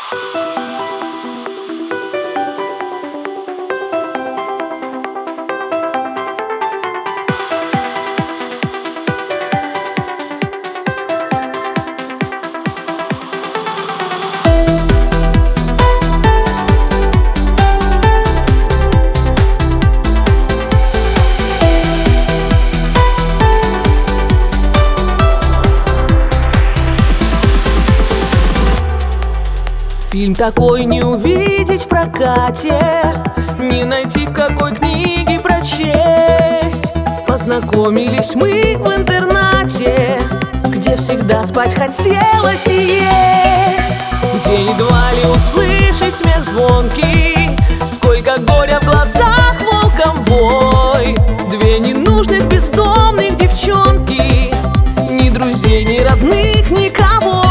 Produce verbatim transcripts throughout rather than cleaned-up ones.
Фильм такой не увидеть в прокате, не найти в какой книге прочесть. Познакомились мы в интернате, где всегда спать хотелось и есть, где едва ли услышать смех звонкий, сколько горя в глазах волком вой. Две ненужных бездомных девчонки, ни друзей, ни родных, никого.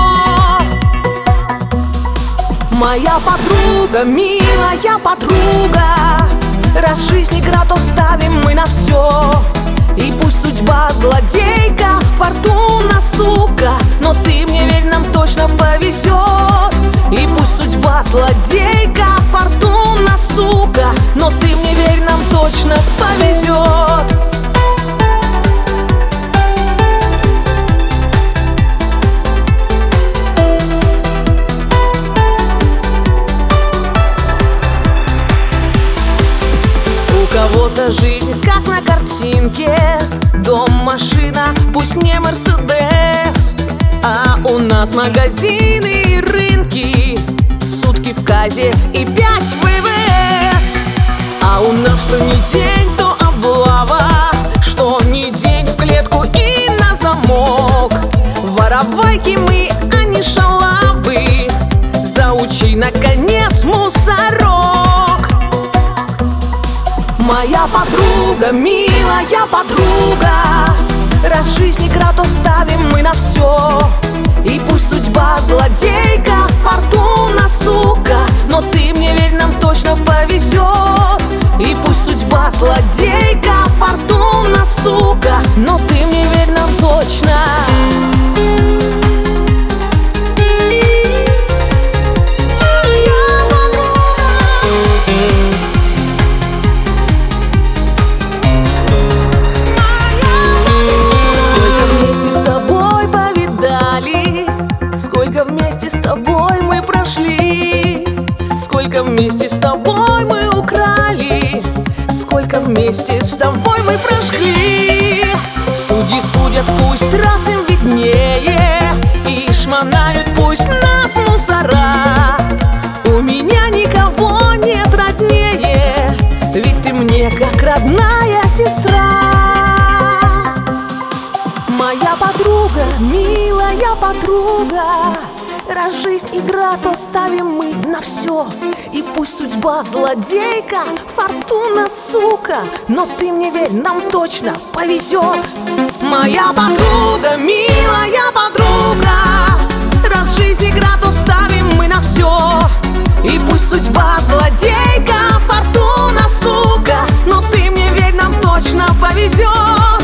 Моя подруга, милая подруга, раз жизнь игра, то ставим мы на все. И пусть судьба злодейка, фортуна сука, но ты мне верь, нам точно повезет. И пусть судьба злодейка, фортуна сука, но ты мне верь, нам точно повезет. У кого-то жизнь как на картинке, дом, машина, пусть не Мерседес, а у нас магазины и рынки, сутки в КАЗе и пять в ВВС. А у нас что не день, то облава, что не день, в клетку и на замок. Воровайки мы, а не шалавы, заучи наконец мусорок. Моя подруга, милая подруга, раз жизнь игра, то ставим мы на все. И пусть судьба злодейка, фортуна сука, но ты мне верь, нам точно повезет. И пусть судьба злодейка, фортуна сука, но ты мне верь, нам точно. Сколько вместе с тобой мы прошли, сколько вместе с тобой мы украли, сколько вместе с тобой мы прожгли. Судьи судят, пусть раз им виднее, и шмонают пусть нас мусора. У меня никого нет роднее, ведь ты мне как родная сестра. Моя подруга, милая подруга, раз жизнь игра, то ставим мы на все. И пусть судьба злодейка, фортуна сука, но ты мне верь, нам точно повезет. Моя подруга, милая подруга, раз жизнь игра, то ставим мы на все. И пусть судьба злодейка, фортуна сука, но ты мне верь, нам точно повезет.